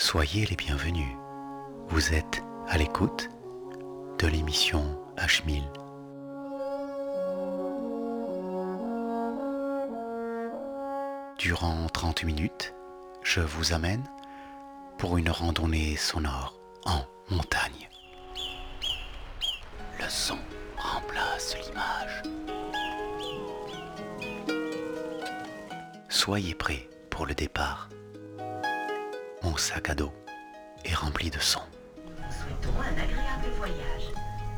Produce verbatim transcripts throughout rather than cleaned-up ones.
Soyez les bienvenus. Vous êtes à l'écoute de l'émission H mille. Durant trente minutes, je vous amène pour une randonnée sonore en montagne. Le son remplace l'image. Soyez prêts pour le départ. Mon sac à dos est rempli de sons. Nous souhaitons un agréable voyage.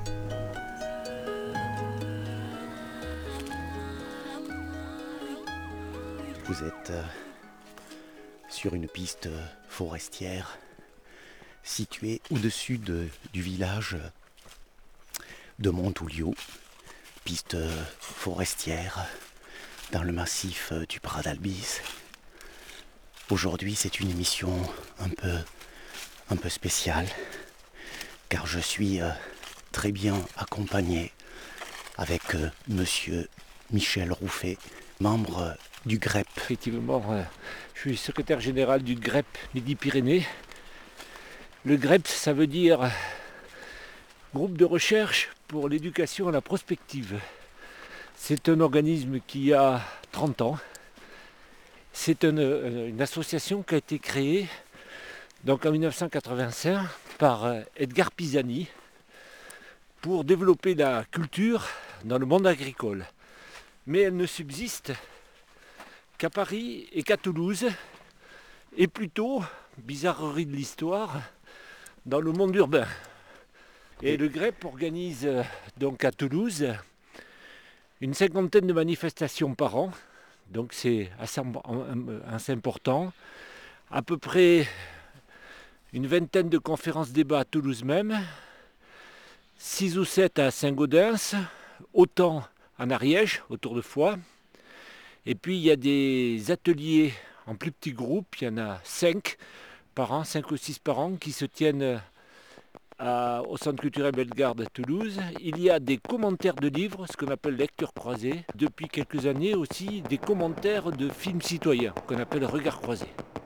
Vous êtes euh, sur une piste forestière située au-dessus de, du village de Montouliou. Piste forestière dans le massif du Prat d'Albis. Aujourd'hui, c'est une émission un peu, un peu spéciale, car je suis euh, très bien accompagné avec euh, Monsieur Michel Rouffet, membre euh, du G R E P. Effectivement, euh, je suis secrétaire général du G R E P Midi-Pyrénées. Le G R E P, ça veut dire Groupe de recherche pour l'éducation à la prospective. C'est un organisme qui a trente ans. C'est une, une association qui a été créée donc en dix-neuf cent quatre-vingt-cinq par Edgar Pisani pour développer la culture dans le monde agricole. Mais elle ne subsiste qu'à Paris et qu'à Toulouse, et plutôt, bizarrerie de l'histoire, dans le monde urbain. Et le G R E P organise donc à Toulouse une cinquantaine de manifestations par an. Donc c'est assez, assez important. À peu près une vingtaine de conférences débats à Toulouse même, six ou sept à Saint-Gaudens, autant en Ariège, autour de Foix. Et puis il y a des ateliers en plus petits groupes, il y en a cinq par an, cinq ou six par an, qui se tiennent à, au Centre culturel Bellegarde à Toulouse. Il y a des commentaires de livres, ce qu'on appelle lecture croisée. Depuis quelques années aussi, des commentaires de films citoyens, qu'on appelle regard croisé.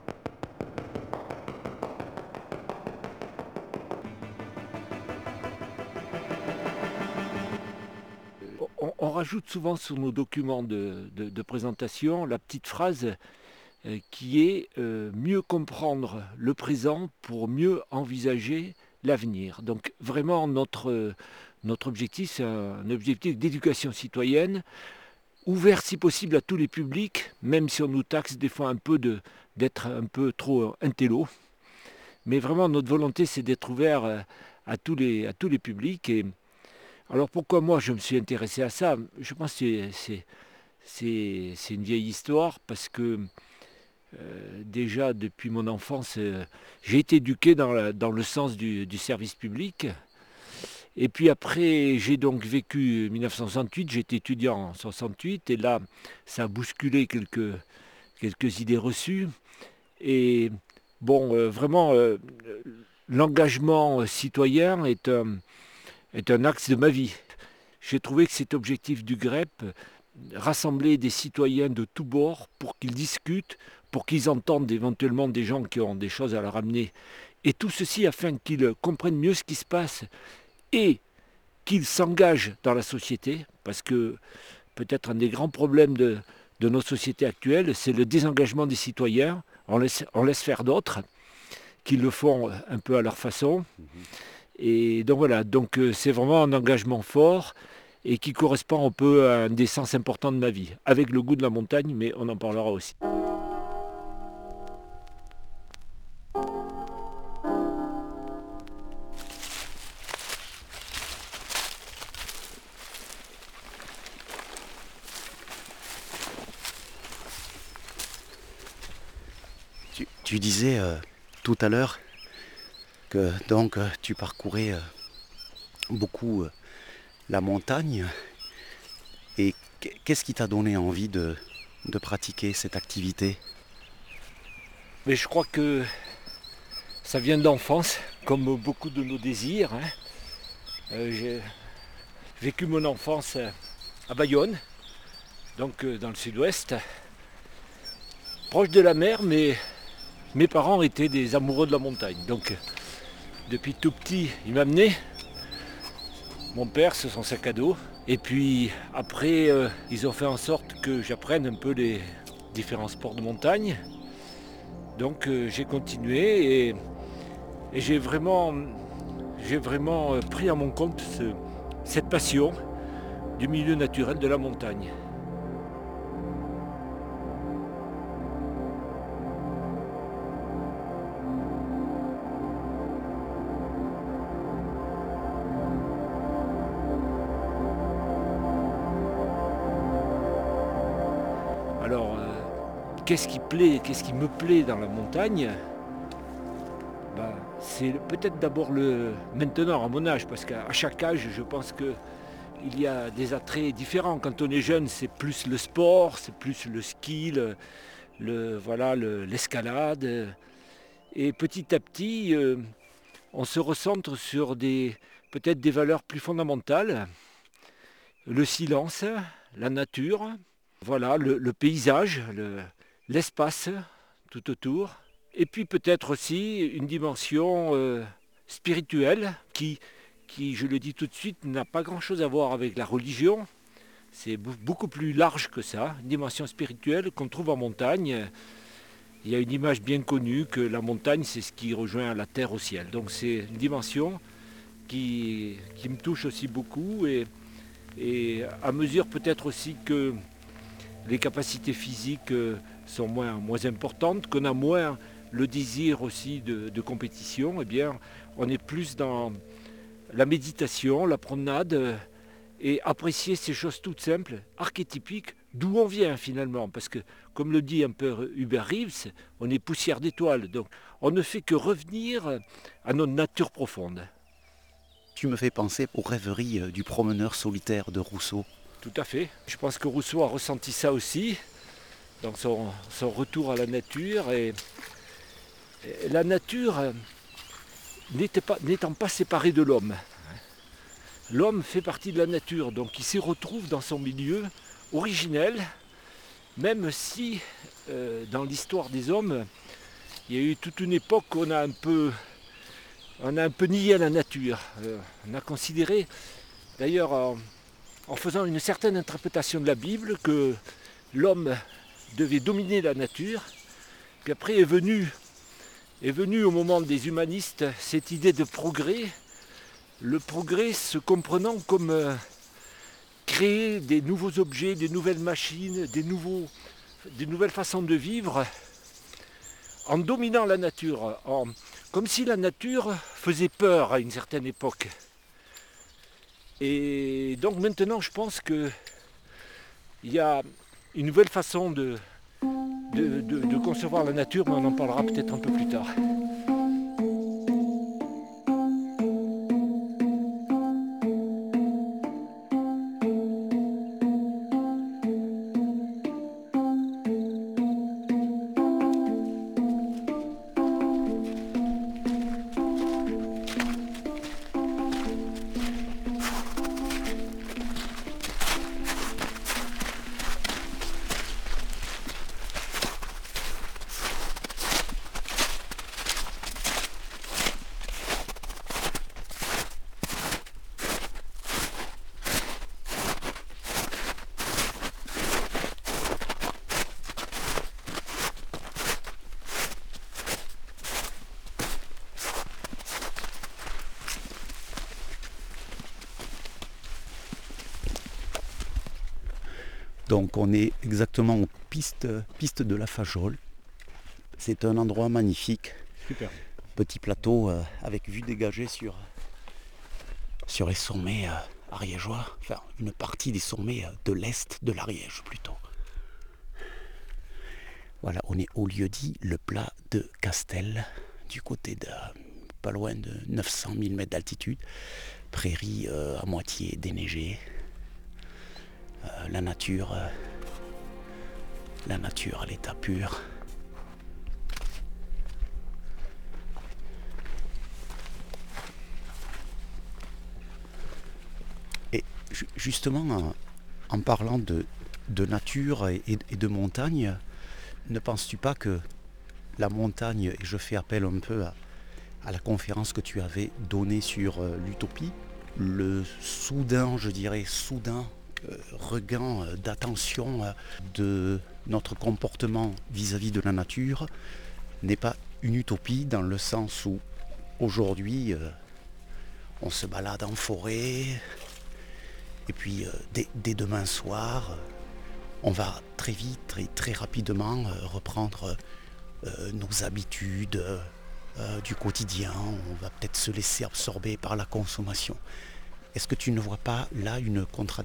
On, on rajoute souvent sur nos documents de, de, de présentation la petite phrase euh, qui est euh, « mieux comprendre le présent pour mieux envisager l'avenir ». Donc vraiment notre, notre objectif, c'est un objectif d'éducation citoyenne, ouvert si possible à tous les publics, même si on nous taxe des fois un peu de, d'être un peu trop intello. Mais vraiment notre volonté, c'est d'être ouvert à tous les, à tous les publics. Et alors pourquoi moi je me suis intéressé à ça? Je pense que c'est, c'est, c'est, c'est une vieille histoire, parce que Euh, déjà depuis mon enfance, euh, j'ai été éduqué dans, la, dans le sens du, du service public. Et puis après, j'ai donc vécu dix-neuf cent soixante-huit, j'étais étudiant en soixante-huit, et là, ça a bousculé quelques, quelques idées reçues. Et bon, euh, vraiment, euh, l'engagement citoyen est un, est un axe de ma vie. J'ai trouvé que cet objectif du G R E P, rassembler des citoyens de tous bords pour qu'ils discutent, pour qu'ils entendent éventuellement des gens qui ont des choses à leur amener, et tout ceci afin qu'ils comprennent mieux ce qui se passe et qu'ils s'engagent dans la société, parce que peut-être un des grands problèmes de, de nos sociétés actuelles, c'est le désengagement des citoyens. On laisse, on laisse faire d'autres qui le font un peu à leur façon. Et donc voilà, donc c'est vraiment un engagement fort et qui correspond un peu à un des sens importants de ma vie, avec le goût de la montagne, mais on en parlera aussi. Tu, tu disais euh, tout à l'heure que donc euh, tu parcourais euh, beaucoup euh, la montagne, et qu'est-ce qui t'a donné envie de, de pratiquer cette activité? Mais je crois que ça vient d'enfance, comme beaucoup de nos désirs. Hein. Euh, j'ai vécu mon enfance à Bayonne, donc euh, dans le sud-ouest, proche de la mer, mais mes parents étaient des amoureux de la montagne. Donc depuis tout petit, ils m'amenaient. Mon père, c'est son sac à dos. Et puis après, euh, ils ont fait en sorte que j'apprenne un peu les différents sports de montagne. Donc euh, j'ai continué et, et j'ai vraiment, j'ai vraiment euh, pris à mon compte ce, cette passion du milieu naturel de la montagne. Alors, euh, qu'est-ce qui plaît, qu'est-ce qui me plaît dans la montagne? Ben, c'est peut-être d'abord le maintenant à mon âge, parce qu'à chaque âge, je pense qu'il y a des attraits différents. Quand on est jeune, c'est plus le sport, c'est plus le ski, le, le- voilà, le- l'escalade. Et petit à petit, euh, on se recentre sur des peut-être des valeurs plus fondamentales. Le silence, la nature, voilà, le, le paysage, le- l'espace tout autour. Et puis peut-être aussi une dimension euh, spirituelle qui, qui, je le dis tout de suite, n'a pas grand-chose à voir avec la religion. C'est bou- beaucoup plus large que ça, une dimension spirituelle qu'on trouve en montagne. Il y a une image bien connue que la montagne, c'est ce qui rejoint la terre au ciel. Donc c'est une dimension qui, qui me touche aussi beaucoup et, et à mesure peut-être aussi que les capacités physiques euh, sont moins, moins importantes, qu'on a moins le désir aussi de, de compétition, eh bien, on est plus dans la méditation, la promenade euh, et apprécier ces choses toutes simples, archétypiques, d'où on vient finalement. Parce que, comme le dit un peu Hubert Reeves, on est poussière d'étoiles. Donc, on ne fait que revenir à notre nature profonde. Tu me fais penser aux rêveries euh, du promeneur solitaire de Rousseau. Tout à fait. Je pense que Rousseau a ressenti ça aussi dans son, son retour à la nature. Et, et la nature euh, n'était pas, n'étant pas séparée de l'homme. L'homme fait partie de la nature, donc il s'y retrouve dans son milieu originel, même si euh, dans l'histoire des hommes, il y a eu toute une époque où on a un peu, on a un peu nié la nature. Euh, on a considéré, d'ailleurs, en, en faisant une certaine interprétation de la Bible, que l'homme devait dominer la nature. Puis après est venue, est venue au moment des humanistes cette idée de progrès, le progrès se comprenant comme euh, créer des nouveaux objets, des nouvelles machines, des, nouveaux, des nouvelles façons de vivre, en dominant la nature, en, comme si la nature faisait peur à une certaine époque. Et donc maintenant, je pense qu'il y a une nouvelle façon de, de, de, de concevoir la nature, mais on en parlera peut-être un peu plus tard. Donc on est exactement aux pistes, pistes de la Fajole. C'est un endroit magnifique. Super. Petit plateau euh, avec vue dégagée sur, sur les sommets euh, ariégeois. Enfin, une partie des sommets euh, de l'est de l'Ariège plutôt. Voilà, on est au lieu-dit le plat de Castel, du côté de pas loin de neuf cent mille mètres d'altitude. Prairie euh, à moitié déneigée. Euh, la nature, euh, la nature à l'état pur. Et ju- justement, en, en parlant de, de nature et, et- et de montagne, ne penses-tu pas que la montagne, et je fais appel un peu à, à la conférence que tu avais donnée sur euh, l'utopie, le soudain, je dirais, soudain euh, regain euh, d'attention euh, de notre comportement vis-à-vis de la nature n'est pas une utopie dans le sens où aujourd'hui euh, on se balade en forêt et puis euh, dès, dès demain soir euh, on va très vite et très rapidement euh, reprendre euh, nos habitudes euh, du quotidien, on va peut-être se laisser absorber par la consommation. Est-ce que tu ne vois pas là une contradiction ?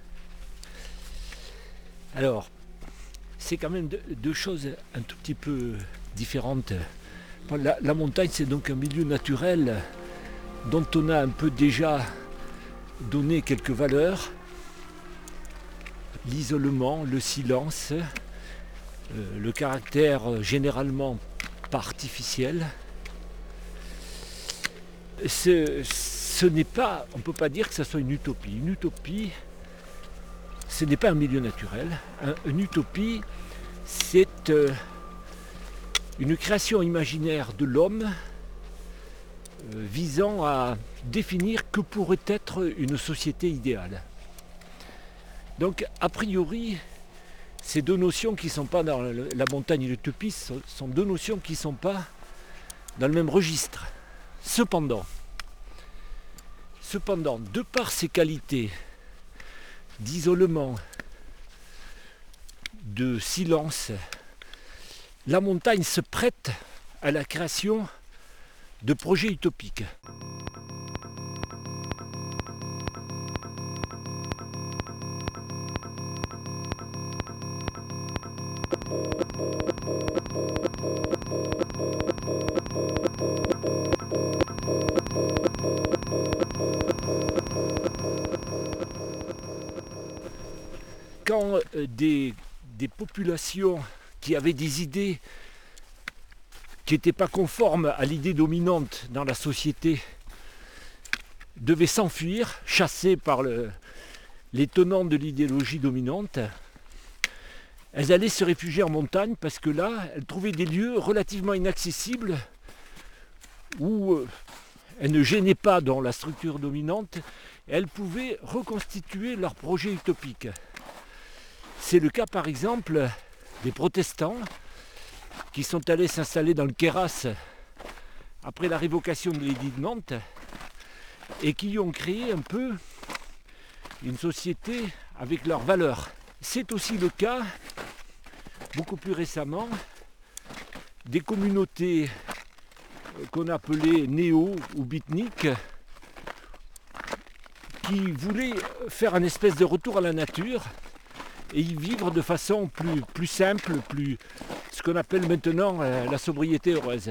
Alors, c'est quand même deux, deux choses un tout petit peu différentes. La, la montagne, c'est donc un milieu naturel dont on a un peu déjà donné quelques valeurs. L'isolement, le silence, euh, le caractère généralement pas artificiel. Ce, ce n'est pas, on ne peut pas dire que ce soit une utopie. Une utopie, ce n'est pas un milieu naturel. Un, une utopie, c'est euh, une création imaginaire de l'homme euh, visant à définir que pourrait être une société idéale. Donc, a priori, ces deux notions qui ne sont pas dans la montagne et l'utopie sont, sont deux notions qui ne sont pas dans le même registre. Cependant, cependant, de par ses qualités d'isolement, de silence, la montagne se prête à la création de projets utopiques. Quand euh, des, des populations qui avaient des idées qui n'étaient pas conformes à l'idée dominante dans la société devaient s'enfuir, chassées par le, les tenants de l'idéologie dominante, elles allaient se réfugier en montagne parce que là, elles trouvaient des lieux relativement inaccessibles où euh, elles ne gênaient pas dans la structure dominante et elles pouvaient reconstituer leur projet utopique. C'est le cas par exemple des protestants qui sont allés s'installer dans le Queyras après la révocation de l'édit de Nantes et qui ont créé un peu une société avec leurs valeurs. C'est aussi le cas, beaucoup plus récemment, des communautés qu'on appelait néo ou beatniks qui voulaient faire un espèce de retour à la nature et y vivre de façon plus, plus simple, plus, ce qu'on appelle maintenant euh, la sobriété heureuse.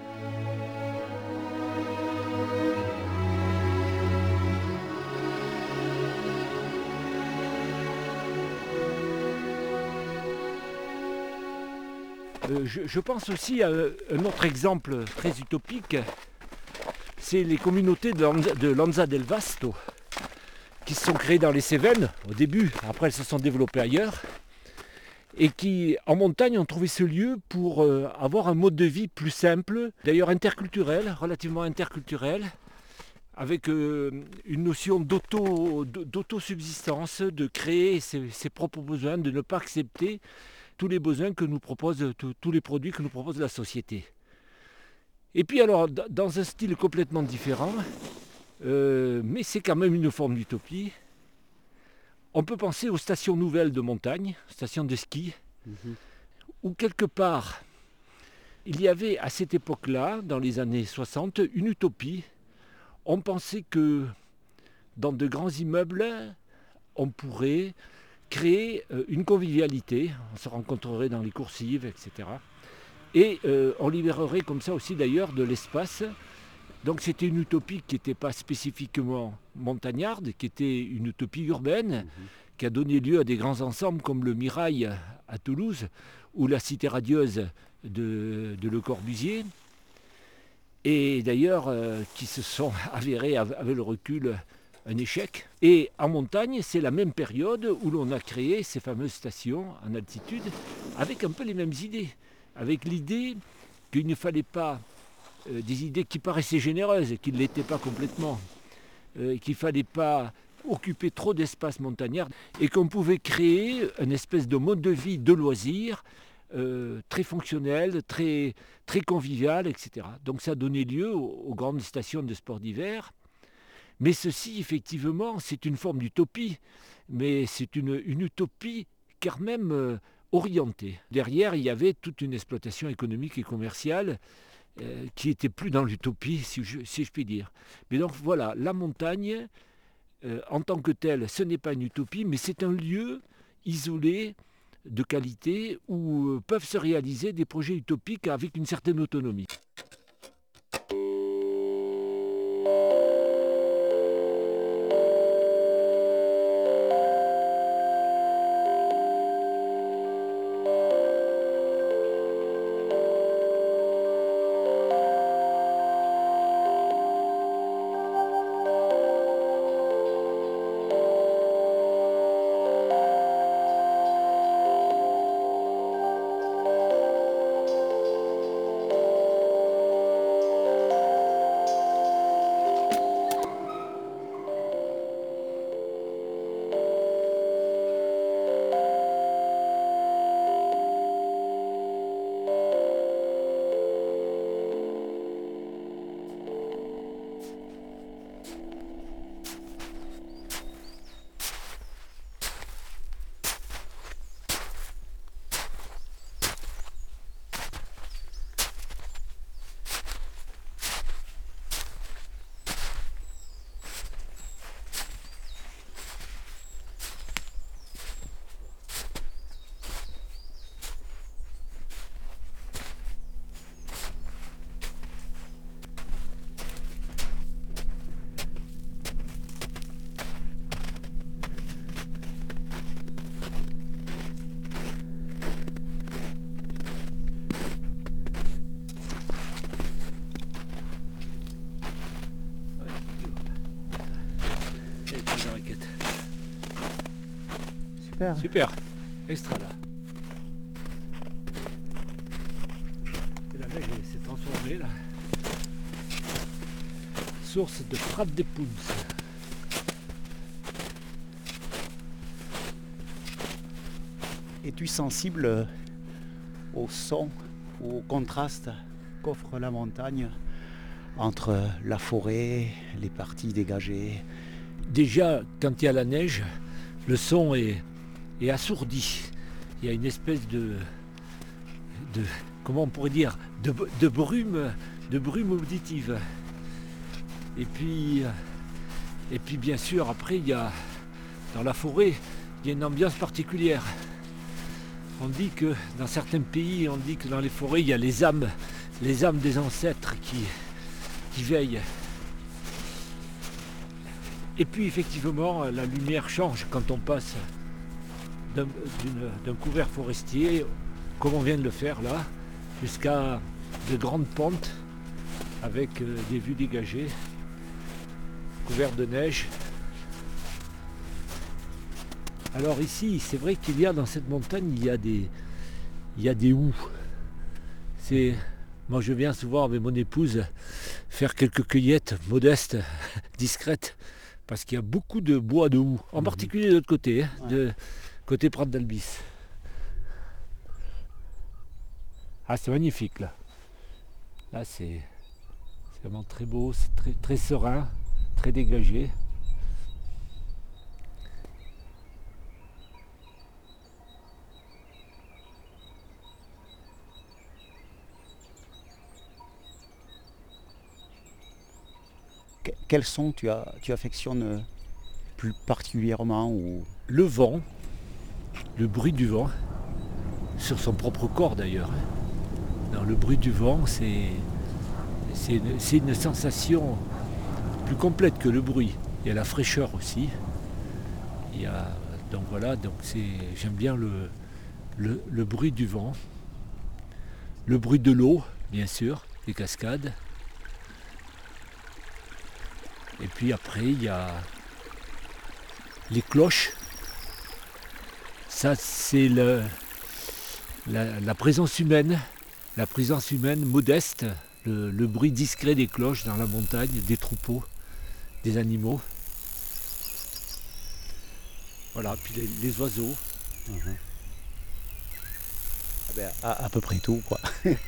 Euh, je, je pense aussi à un autre exemple très utopique, c'est les communautés de Lanza, de Lanza del Vasto, qui se sont créées dans les Cévennes au début, après elles se sont développées ailleurs, et qui en montagne ont trouvé ce lieu pour euh, avoir un mode de vie plus simple, d'ailleurs interculturel, relativement interculturel, avec euh, une notion d'auto, d'autosubsistance, de créer ses, ses propres besoins, de ne pas accepter tous les besoins que nous proposent, tous les produits que nous propose la société. Et puis alors, dans un style complètement différent, Euh, mais c'est quand même une forme d'utopie. On peut penser aux stations nouvelles de montagne, stations de ski, mmh. où quelque part, il y avait à cette époque-là, dans les années soixante, une utopie. On pensait que dans de grands immeubles, on pourrait créer une convivialité, on se rencontrerait dans les coursives, et cetera. Et euh, on libérerait comme ça aussi d'ailleurs de l'espace. Donc c'était une utopie qui n'était pas spécifiquement montagnarde, qui était une utopie urbaine, mmh. qui a donné lieu à des grands ensembles comme le Mirail à Toulouse ou la Cité radieuse de, de Le Corbusier, et d'ailleurs euh, qui se sont avérés avec le recul un échec. Et en montagne, c'est la même période où l'on a créé ces fameuses stations en altitude avec un peu les mêmes idées, avec l'idée qu'il ne fallait pas euh, des idées qui paraissaient généreuses et qui ne l'étaient pas complètement, euh, qu'il ne fallait pas occuper trop d'espace montagnard et qu'on pouvait créer une espèce de mode de vie de loisirs euh, très fonctionnel, très, très convivial, et cetera. Donc ça donnait lieu aux, aux grandes stations de sport d'hiver. Mais ceci, effectivement, c'est une forme d'utopie, mais c'est une, une utopie quand même euh, orientée. Derrière, il y avait toute une exploitation économique et commerciale euh, qui n'était plus dans l'utopie, si je, si je puis dire. Mais donc voilà, la montagne, euh, en tant que telle, ce n'est pas une utopie, mais c'est un lieu isolé, de qualité, où euh, peuvent se réaliser des projets utopiques avec une certaine autonomie. Super. Super, extra là. Et la neige s'est transformée là. Source de frappe des poules. Es-tu sensible au son, au contraste qu'offre la montagne entre la forêt, les parties dégagées? Déjà, quand il y a la neige, le son est, est assourdi. Il y a une espèce de, de comment on pourrait dire, de, de brume, de brume auditive. Et puis, et puis bien sûr, après, il y a, dans la forêt, il y a une ambiance particulière. On dit que dans certains pays, on dit que dans les forêts, il y a les âmes, les âmes des ancêtres qui, qui veillent. Et puis effectivement, la lumière change quand on passe d'un, d'un couvert forestier, comme on vient de le faire là, jusqu'à de grandes pentes avec des vues dégagées, couvertes de neige. Alors ici, c'est vrai qu'il y a dans cette montagne, il y a des, il y a des houx. C'est, moi je viens souvent avec mon épouse faire quelques cueillettes modestes, discrètes, parce qu'il y a beaucoup de bois de houx, en mmh. particulier de l'autre côté, hein, ouais. de côté Prat d'Albis. Ah, c'est magnifique là. Là, c'est, c'est vraiment très beau, c'est très, très serein, très dégagé. Quels sons tu, as, tu affectionnes plus particulièrement ou... Le vent, le bruit du vent, sur son propre corps d'ailleurs. Dans le bruit du vent, c'est, c'est, une, c'est une sensation plus complète que le bruit. Il y a la fraîcheur aussi. Il y a, donc voilà, donc c'est, j'aime bien le, le, le bruit du vent. Le bruit de l'eau, bien sûr, les cascades. Et puis après, il y a les cloches. Ça, c'est le, la, la présence humaine la présence humaine modeste, le, le bruit discret des cloches dans la montagne, des troupeaux, des animaux. Voilà, puis les, les oiseaux. Mhm. Ah ben, à, à peu près tout, quoi.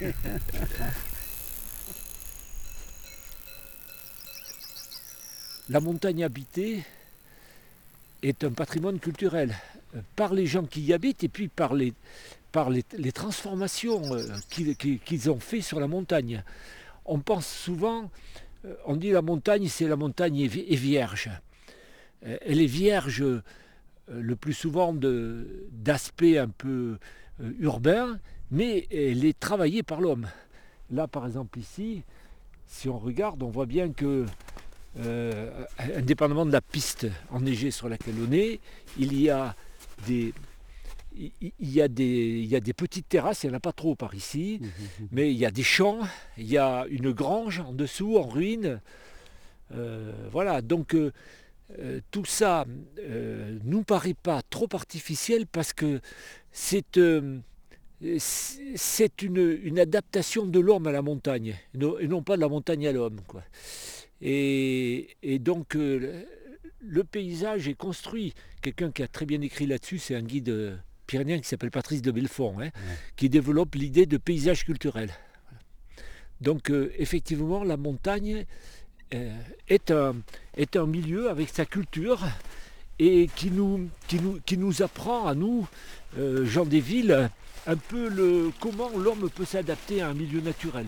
La montagne habitée est un patrimoine culturel par les gens qui y habitent et puis par les, par les, les transformations qu'ils, qu'ils ont fait sur la montagne. On pense souvent, on dit la montagne, c'est la montagne est vierge. Elle est vierge le plus souvent de, d'aspect un peu urbain, mais elle est travaillée par l'homme. Là, par exemple, ici, si on regarde, on voit bien que, euh, indépendamment de la piste enneigée sur laquelle on est, il y a des, il y a des, il y a des petites terrasses, il n'y en a pas trop par ici, mmh, mmh. mais il y a des champs, il y a une grange en dessous, en ruine. Euh, voilà, donc euh, euh, tout ça euh, nous paraît pas trop artificiel parce que c'est... Euh, c'est une, une adaptation de l'homme à la montagne, et non pas de la montagne à l'homme, quoi. Et, et donc, euh, le paysage est construit. Quelqu'un qui a très bien écrit là-dessus, c'est un guide pyrénéen qui s'appelle Patrice de Belfond, hein, ouais. qui développe l'idée de paysage culturel. Donc, euh, effectivement, la montagne euh, est, un, est un milieu avec sa culture et qui nous, qui nous, qui nous apprend à nous, euh, gens des villes, un peu le, comment l'homme peut s'adapter à un milieu naturel.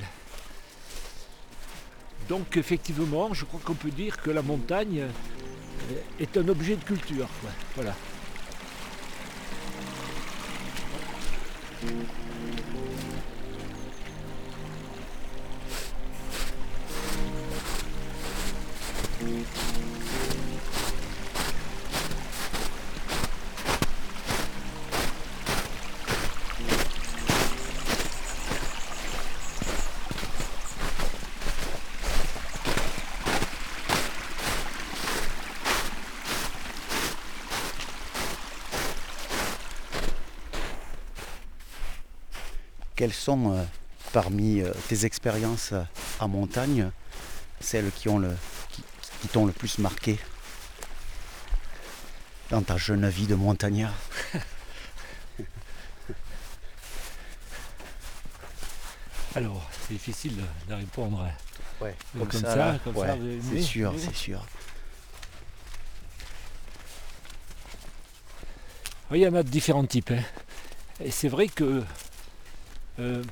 Donc effectivement, je crois qu'on peut dire que la montagne est un objet de culture, quoi. Voilà. Quelles sont, euh, parmi euh, tes expériences euh, en montagne, celles qui, ont le, qui, qui t'ont le plus marqué dans ta jeune vie de montagnard? Alors, c'est difficile de répondre ouais, comme, comme ça, ça comme ouais, ça. C'est sûr, mais... c'est sûr. Oui, il y en a de différents types. Hein. Et c'est vrai que Euh,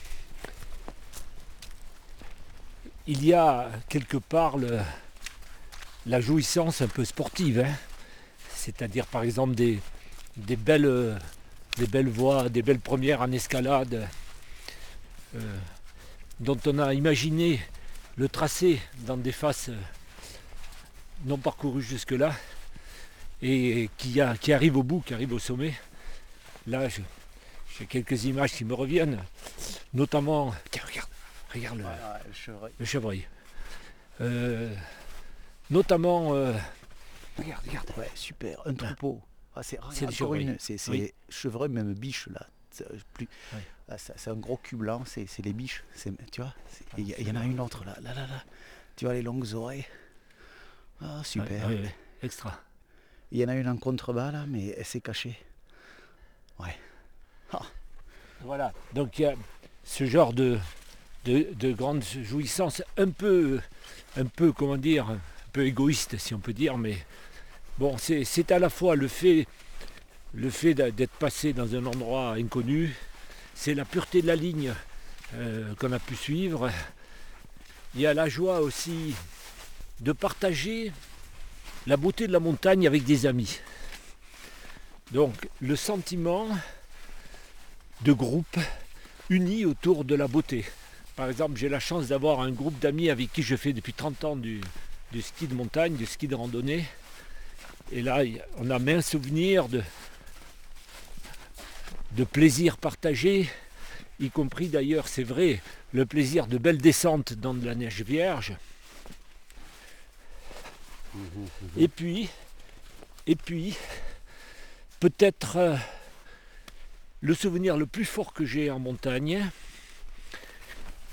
il y a quelque part le, la jouissance un peu sportive, hein. C'est-à-dire par exemple des, des, belles, des belles voies, des belles premières en escalade euh, dont on a imaginé le tracé dans des faces non parcourues jusque-là et qui, a, qui arrivent au bout, qui arrivent au sommet. Là, je, J'ai quelques images qui me reviennent, notamment, tiens, regarde, regarde le, voilà, le chevreuil. Le chevreuil. Euh, notamment, euh, regarde, regarde. Ouais, super, un troupeau. Ah, c'est c'est le chevreuil. C'est, c'est oui. chevreuil, même biche là. C'est, plus, oui. ah, c'est, c'est un gros cul blanc, c'est, c'est les biches. C'est, tu vois, il y, y en a une autre là, là, là, là. Tu vois les longues oreilles. Ah, super. Oui, oui, oui. Extra. Il y en a une en contrebas là, mais elle s'est cachée. Ouais. Ah. Voilà, donc il y a ce genre de, de, de grande jouissance un peu, un peu, comment dire, un peu égoïste si on peut dire, mais bon, c'est, c'est à la fois le fait, le fait d'être passé dans un endroit inconnu, c'est la pureté de la ligne euh, qu'on a pu suivre, il y a la joie aussi de partager la beauté de la montagne avec des amis. Donc le sentiment de groupe unis autour de la beauté. Par exemple, j'ai la chance d'avoir un groupe d'amis avec qui je fais depuis trente ans du, du ski de montagne, du ski de randonnée. Et là, on a main souvenir de, de plaisir partagé, y compris d'ailleurs, c'est vrai, le plaisir de belles descentes dans de la neige vierge. Mmh, mmh. Et puis, et puis, peut-être... Euh, le souvenir le plus fort que j'ai en montagne,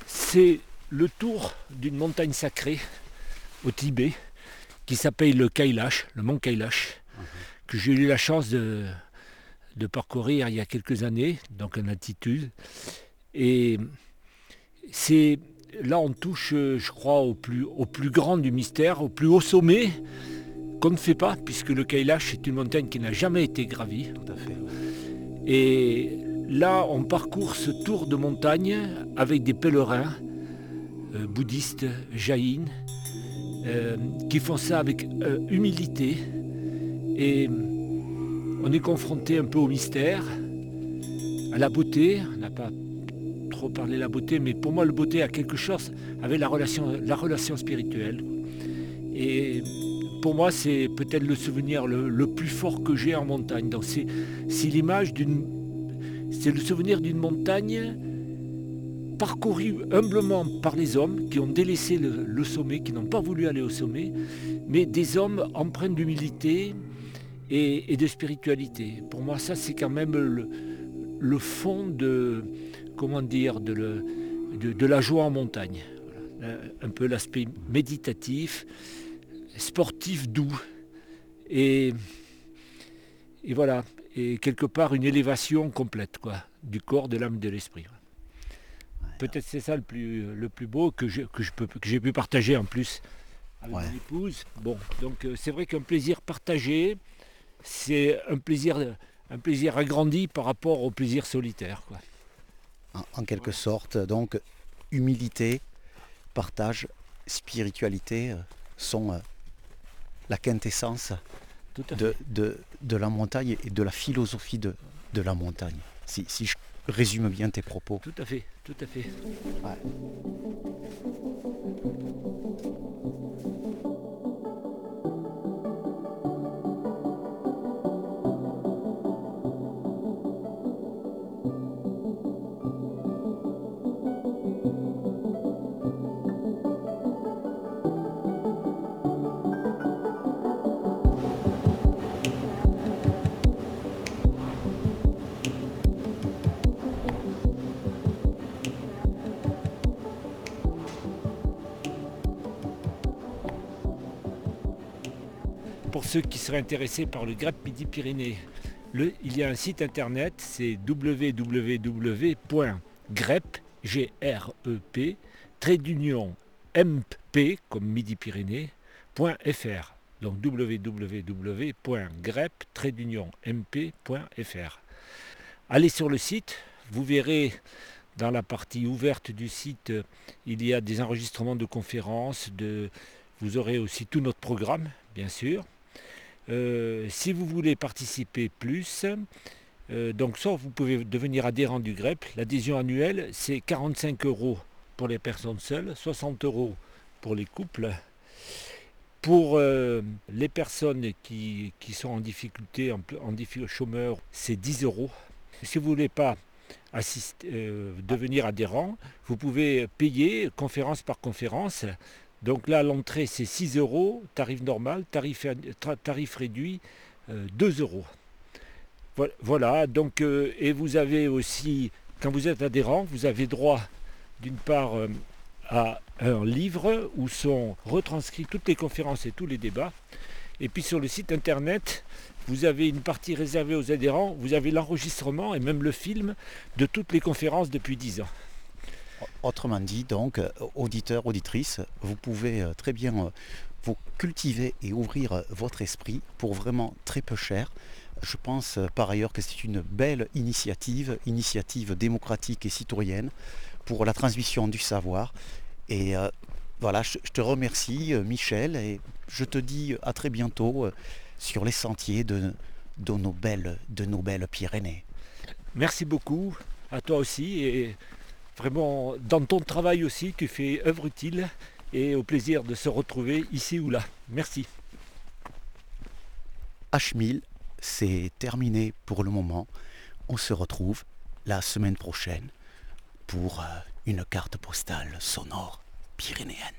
C'est le tour d'une montagne sacrée au Tibet qui s'appelle le Kailash, le mont Kailash, mmh. que j'ai eu la chance de, de parcourir il y a quelques années, donc en altitude. Et c'est, là on touche, je crois, au plus, au plus grand du mystère, au plus haut sommet qu'on ne fait pas, puisque le Kailash est une montagne qui n'a jamais été gravie. Tout à fait. Et là, on parcourt ce tour de montagne avec des pèlerins euh, bouddhistes, jaïns, euh, qui font ça avec euh, humilité. Et on est confronté un peu au mystère, à la beauté. On n'a pas trop parlé de la beauté, mais pour moi, la beauté a quelque chose avec la relation, la relation spirituelle. Et pour moi, c'est peut-être le souvenir le, le plus fort que j'ai en montagne. Donc c'est, c'est l'image d'une... C'est le souvenir d'une montagne parcourue humblement par les hommes qui ont délaissé le, le sommet, qui n'ont pas voulu aller au sommet, mais des hommes empreints d'humilité et, et de spiritualité. Pour moi, ça, c'est quand même le, le fond de, comment dire, de, le, de, de la joie en montagne. Voilà. Un peu l'aspect méditatif, sportif doux, et, et voilà, et quelque part une élévation complète, quoi, du corps, de l'âme et de l'esprit. Ouais, peut-être c'est ça le plus, le plus beau que, je, que, je peux, que j'ai pu partager en plus avec ouais. mon épouse. Bon, donc euh, c'est vrai qu'un plaisir partagé, c'est un plaisir, un plaisir agrandi par rapport au plaisir solitaire, quoi. En, en quelque ouais. sorte, donc, humilité, partage, spiritualité euh, sont... Euh, la quintessence de, de, de la montagne et de la philosophie de, de la montagne, si, si je résume bien tes propos. Tout à fait, tout à fait. Ouais. Pour ceux qui seraient intéressés par le Grep Midi-Pyrénées, le, il y a un site internet, c'est w w w point grep, G R E P, trait d'union, M P, comme Midi-Pyrénées, .fr. Donc w w w point grep, trait d'union, M P point F R. Allez sur le site, vous verrez dans la partie ouverte du site, il y a des enregistrements de conférences, de, vous aurez aussi tout notre programme, bien sûr. Euh, si vous voulez participer plus, euh, donc soit vous pouvez devenir adhérent du Grep. L'adhésion annuelle, c'est quarante-cinq euros pour les personnes seules, soixante euros pour les couples. Pour euh, les personnes qui, qui sont en difficulté, en, en difficulté chômeurs, c'est dix euros. Si vous ne voulez pas assister, euh, devenir adhérent, vous pouvez payer conférence par conférence. Donc là, l'entrée, c'est six euros, tarif normal, tarif, tarif réduit, euh, deux euros. Voilà, donc, euh, et vous avez aussi, quand vous êtes adhérent, vous avez droit, d'une part, euh, à un livre où sont retranscrits toutes les conférences et tous les débats. Et puis sur le site internet, vous avez une partie réservée aux adhérents, vous avez l'enregistrement et même le film de toutes les conférences depuis dix ans. Autrement dit, donc, auditeurs, auditrices, vous pouvez très bien vous cultiver et ouvrir votre esprit pour vraiment très peu cher. Je pense par ailleurs que c'est une belle initiative, initiative démocratique et citoyenne pour la transmission du savoir. Et euh, voilà, je, je te remercie Michel et je te dis à très bientôt sur les sentiers de, de, nos, belles, de nos belles Pyrénées. Merci beaucoup, à toi aussi. Et vraiment, dans ton travail aussi, tu fais œuvre utile et au plaisir de se retrouver ici ou là. Merci. H mille, c'est terminé pour le moment. On se retrouve la semaine prochaine pour une carte postale sonore pyrénéenne.